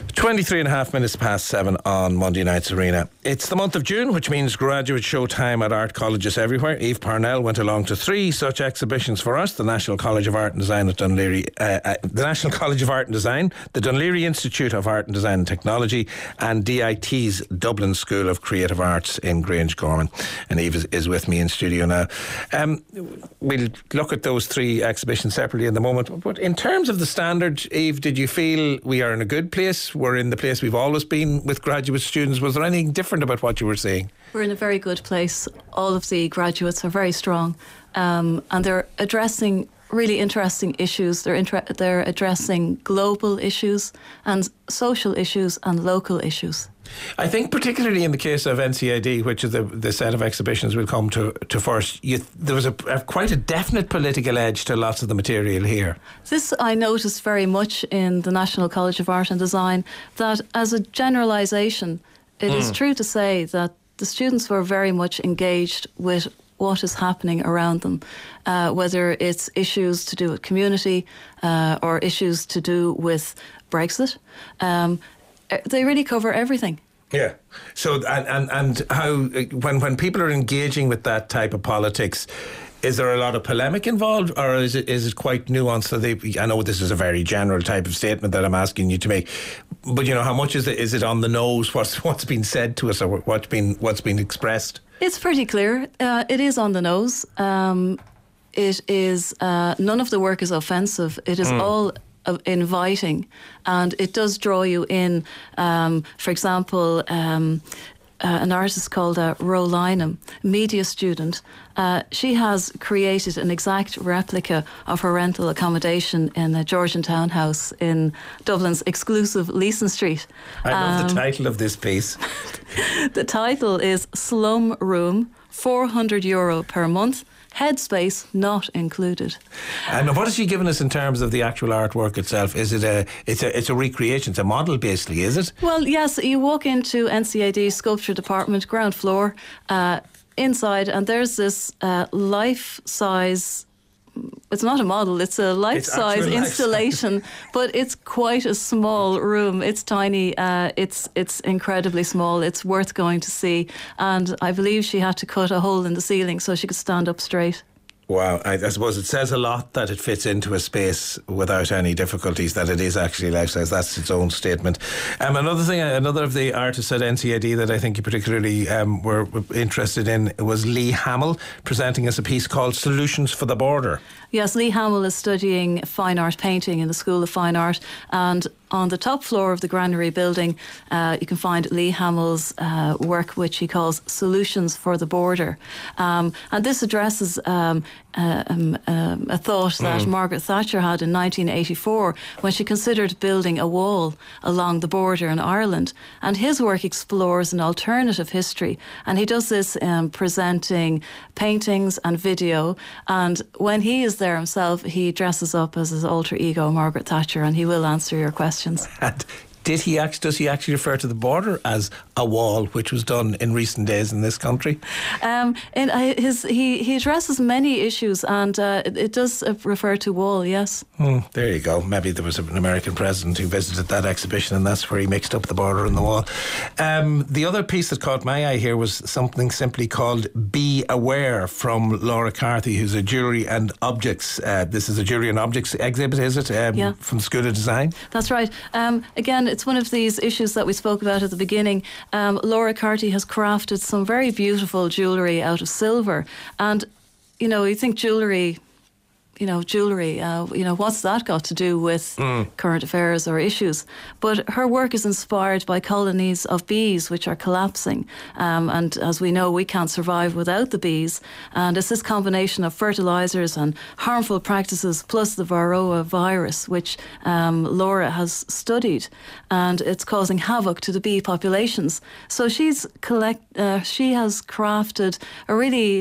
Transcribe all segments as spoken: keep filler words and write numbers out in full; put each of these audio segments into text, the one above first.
twenty-three and a half minutes past seven on Monday night's Arena. It's the month of June, which means graduate show time at art colleges everywhere. Eve Parnell went along to three such exhibitions for us: the National College of Art and Design at Dún Laoghaire, uh, uh, the National College of Art and Design, the Dún Laoghaire Institute of Art and Design and Technology, and D I T's Dublin School of Creative Arts in Grangecorman. And Eve is, is with me in studio now. Um, we'll look at those three exhibitions separately in the moment. But in terms of the standard, Eve, did you feel we are in a good place? We're in the place we've always been with graduate students. Was there anything different about what you were seeing? We're in a very good place. All of the graduates are very strong, um, and they're addressing really interesting issues. They're inter- they're addressing global issues and social issues and local issues. I think particularly in the case of N C I D, which is the, the set of exhibitions we'll come to, to first, you, there was a, a quite a definite political edge to lots of the material here. This I noticed very much in the National College of Art and Design, that as a generalisation, it mm. is true to say that the students were very much engaged with what is happening around them, uh, whether it's issues to do with community uh, or issues to do with Brexit. Um, they really cover everything. Yeah. So and and, and how when when people are engaging with that type of politics, is there a lot of polemic involved, or is it is it quite nuanced? So they, I know this is a very general type of statement that I'm asking you to make, but you know, how much is it is it on the nose? What's what's been said to us, or what's been what's been expressed? It's pretty clear. Uh, it is on the nose. Um, it is uh, none of the work is offensive. It is mm. all inviting, and it does draw you in. Um, for example, um, uh, an artist called uh, Ro Lynham, media student, uh, she has created an exact replica of her rental accommodation in a Georgian townhouse in Dublin's exclusive Leeson Street. I love um, the title of this piece. The title is Slum Room, four hundred euro per month. Headspace not included. And what has she given us in terms of the actual artwork itself? Is it a it's a it's a recreation, it's a model basically, is it? Well, yes, you walk into N C I D sculpture department, ground floor, uh, inside, and there's this uh, life-size. It's not a model, it's a life-size it's installation, but it's quite a small room. It's tiny, uh, it's it's incredibly small. It's worth going to see. And I believe she had to cut a hole in the ceiling so she could stand up straight. Wow, I, I suppose it says a lot that it fits into a space without any difficulties, that it is actually life-size. That's its own statement. Um, another thing, another of the artists at N C I D that I think you particularly um, were interested in was Lee Hamill, presenting us a piece called Solutions for the Border. Yes, Lee Hamill is studying fine art painting in the School of Fine Art, and on the top floor of the Granary building, uh, you can find Lee Hamill's uh, work, which he calls Solutions for the Border. Um, and this addresses um, uh, um, um, a thought that mm. Margaret Thatcher had in nineteen eighty-four when she considered building a wall along the border in Ireland. And his work explores an alternative history. And he does this um, presenting paintings and video. And when he is there himself, he dresses up as his alter ego, Margaret Thatcher, and he will answer your questions. And did he act, does he actually refer to the border as a wall, which was done in recent days in this country? Um, in uh, his, he, he addresses many issues, and uh, it, it does uh, refer to wall, yes. Hmm, there you go. Maybe there was an American president who visited that exhibition, and that's where he mixed up the border and the wall. Um, the other piece that caught my eye here was something simply called Be Aware from Laura Carthy, who's a jewellery and objects. Uh, this is a jewellery and objects exhibit, is it? Um, yeah. From the School of Design? That's right. Um, again, it's one of these issues that we spoke about at the beginning. Um, Laura Carty has crafted some very beautiful jewellery out of silver. And, you know, you think jewellery, you know, jewellery, uh, you know, what's that got to do with mm. current affairs or issues? But her work is inspired by colonies of bees which are collapsing. Um, and as we know, we can't survive without the bees. And it's this combination of fertilisers and harmful practices plus the Varroa virus, which um, Laura has studied. And it's causing havoc to the bee populations. So she's collect, uh, she has crafted a really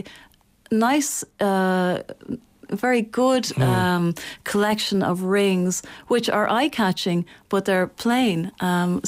nice uh a very good mm. um, collection of rings which are eye-catching, but they're plain. Um, so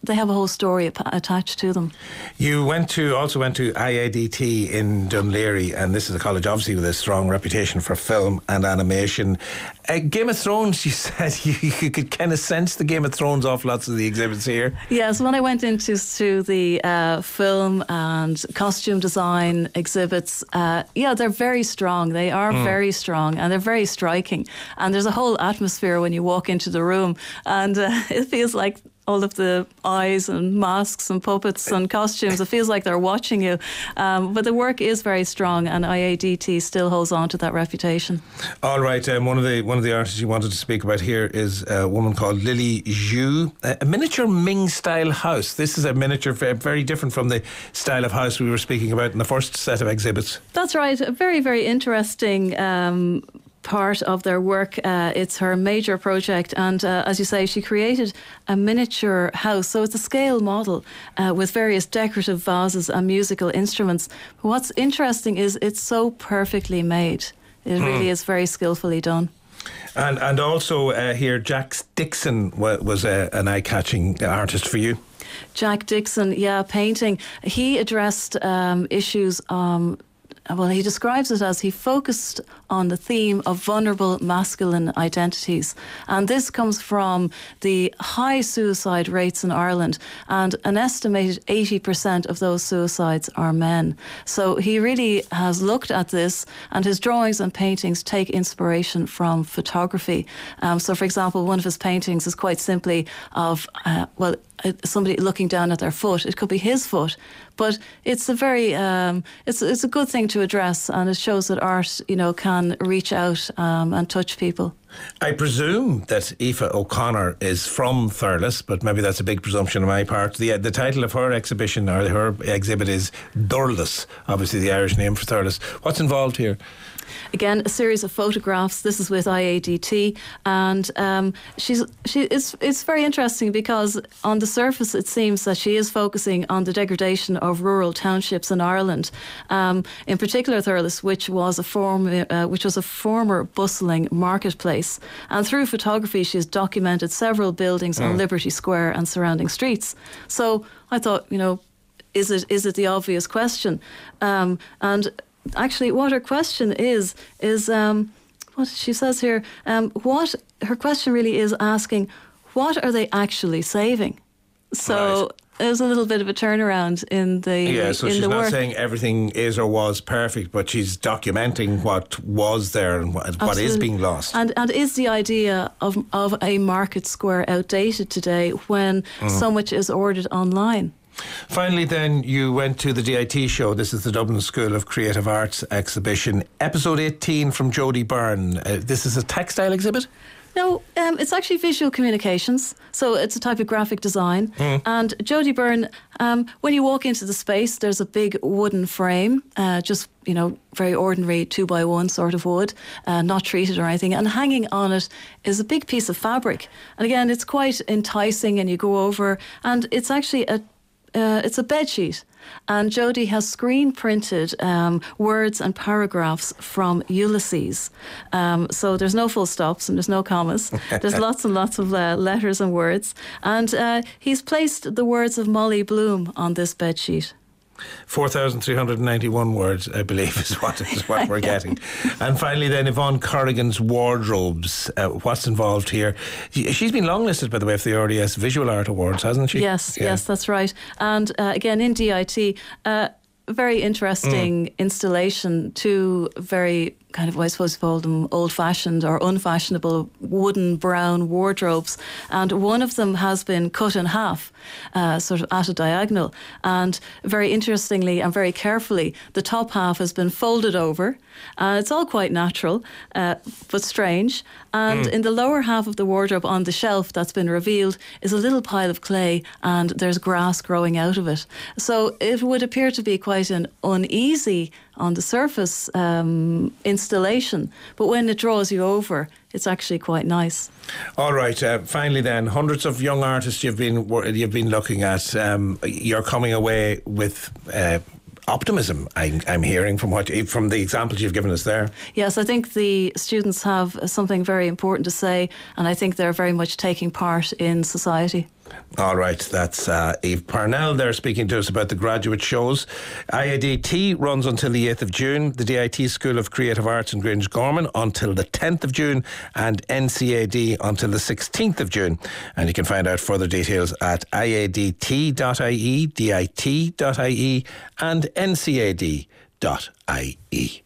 they have a whole story ap- attached to them. You went to also went to I A D T in Dunleary, and this is a college obviously with a strong reputation for film and animation. Uh, Game of Thrones, you said you, you could kind of sense the Game of Thrones off lots of the exhibits here. Yes, when I went into to the uh, film and costume design exhibits, uh, yeah, they're very strong. They are mm. very strong, and they're very striking. And there's a whole atmosphere when you walk into the room, and uh, it feels like all of the eyes and masks and puppets and costumes. It feels like they're watching you. Um, but the work is very strong, and I A D T still holds on to that reputation. All right. Um, one of the one of the artists you wanted to speak about here is a woman called Lily Zhu, a miniature Ming style house. This is a miniature very different from the style of house we were speaking about in the first set of exhibits. That's right. A very, very interesting Um, part of their work. Uh, it's her major project, and uh, as you say, she created a miniature house. So it's a scale model uh, with various decorative vases and musical instruments. But what's interesting is it's so perfectly made. It mm. really is very skillfully done. And and also uh, here, Jack Dixon wa- was a, an eye-catching artist for you. Jack Dixon, yeah, painting. He addressed um, issues um Well, he describes it as he focused on the theme of vulnerable masculine identities. And this comes from the high suicide rates in Ireland. And an estimated eighty percent of those suicides are men. So he really has looked at this, and his drawings and paintings take inspiration from photography. Um, so, for example, one of his paintings is quite simply of, uh, well, somebody looking down at their foot. It could be his foot, but it's a very um, it's it's a good thing to address, and it shows that art, you know, can reach out um, and touch people. I presume that Aoife O'Connor is from Thurles, but maybe that's a big presumption on my part. The the title of her exhibition or her exhibit is Thurles, obviously the Irish name for Thurles. What's involved here? Again, a series of photographs. This is with I A D T, and um, she's she it's it's very interesting because on the surface it seems that she is focusing on the degradation of rural townships in Ireland, um, in particular Thurles, which was a form uh, which was a former bustling marketplace. And through photography, she's documented several buildings mm. on Liberty Square and surrounding streets. So I thought, you know, is it is it the obvious question? Um, and Actually, what her question is, is um, what she says here, um, what her question really is asking, what are they actually saving? So right. There's a little bit of a turnaround in the yeah. So in she's the not work. saying everything is or was perfect, but she's documenting what was there and what, what is being lost. And and is the idea of of a market square outdated today when mm. so much is ordered online? Finally, then, you went to the D I T show. This is the Dublin School of Creative Arts exhibition. Episode eighteen from Jody Byrne. Uh, this is a textile exhibit? No, um, it's actually visual communications. So it's a type of graphic design. Mm. And Jody Byrne, um, when you walk into the space, there's a big wooden frame, uh, just, you know, very ordinary two by one sort of wood, uh, not treated or anything. And hanging on it is a big piece of fabric. And again, it's quite enticing, and you go over, and it's actually a Uh, it's a bed sheet, and Jody has screen printed um, words and paragraphs from Ulysses. Um, so there's no full stops and there's no commas. There's lots and lots of uh, letters and words, and uh, he's placed the words of Molly Bloom on this bed sheet. four thousand three hundred ninety-one words, I believe, is what is what we're getting. And finally, then, Yvonne Corrigan's wardrobes. Uh, what's involved here? She's been longlisted, by the way, for the R D S Visual Art Awards, hasn't she? Yes, yeah. yes, that's right. And uh, again, in D I T, uh, very interesting mm. installation. Two very kind of, I suppose you call them old-fashioned or unfashionable wooden brown wardrobes, and one of them has been cut in half, uh, sort of at a diagonal, and very interestingly and very carefully, the top half has been folded over. Uh, it's all quite natural, uh, but strange. And mm. in the lower half of the wardrobe on the shelf that's been revealed is a little pile of clay, and there's grass growing out of it. So it would appear to be quite an uneasy on the surface um, installation, but when it draws you over, it's actually quite nice. All right. Uh, finally, then, hundreds of young artists you've been you've been looking at. Um, you're coming away with Uh, optimism, I, I'm hearing from what from the examples you've given us there. Yes, I think the students have something very important to say, and I think they're very much taking part in society. All right, that's uh, Eve Parnell there speaking to us about the graduate shows. I A D T runs until the eighth of June, the D I T School of Creative Arts in Grangegorman until the tenth of June, and N C A D until the sixteenth of June. And you can find out further details at I A D T dot I E, D I T dot I E and N C A D dot I E.